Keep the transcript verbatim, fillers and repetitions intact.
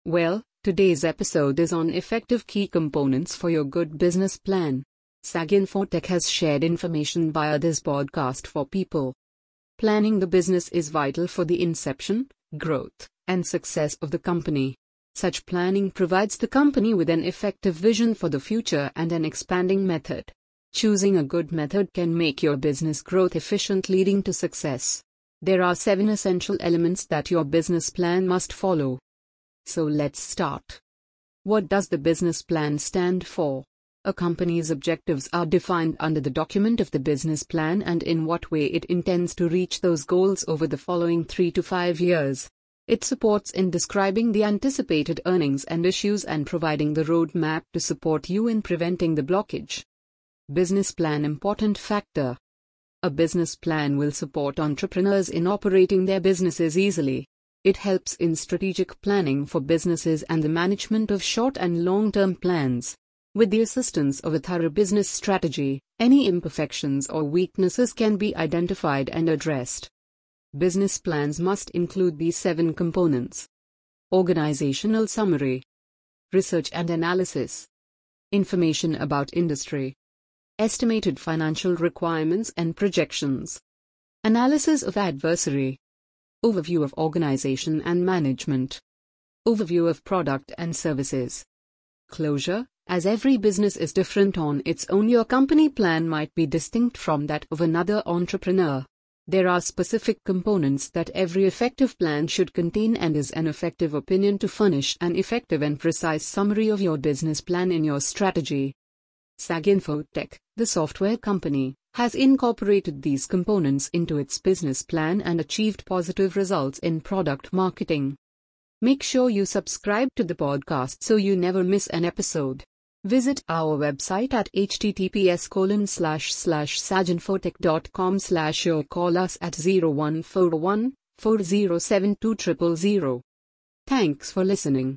Well, today's episode is on effective key components for your good business plan. SagInfoTech has shared information via this podcast for people. Planning the business is vital for the inception, growth, and success of the company. Such planning provides the company with an effective vision for the future and an expanding method. Choosing a good method can make your business growth efficient, leading to success. There are seven essential elements that your business plan must follow. So let's start. What does the business plan stand for? A company's objectives are defined under the document of the business plan and in what way it intends to reach those goals over the following three to five years. It supports in describing the anticipated earnings and issues and providing the roadmap to support you in preventing the blockage. Business plan important factor. A business plan will support entrepreneurs in operating their businesses easily. It helps in strategic planning for businesses and the management of short and long-term plans. With the assistance of a thorough business strategy, any imperfections or weaknesses can be identified and addressed. Business plans must include these seven components. Organizational summary, research and analysis, information about industry, estimated financial requirements and projections, analysis of adversary, overview of organization and management, overview of product and services. Closure. As every business is different on its own, your company plan might be distinct from that of another entrepreneur. There are specific components that every effective plan should contain and is an effective opinion to furnish an effective and precise summary of your business plan in your strategy. SagInfoTech, the software company, has incorporated these components into its business plan and achieved positive results in product marketing. Make sure you subscribe to the podcast so you never miss an episode. Visit our website at h t t p s colon slash slash saginfotech dot com slash or call us at zero one four one, four zero seven two zero zero zero. Thanks for listening.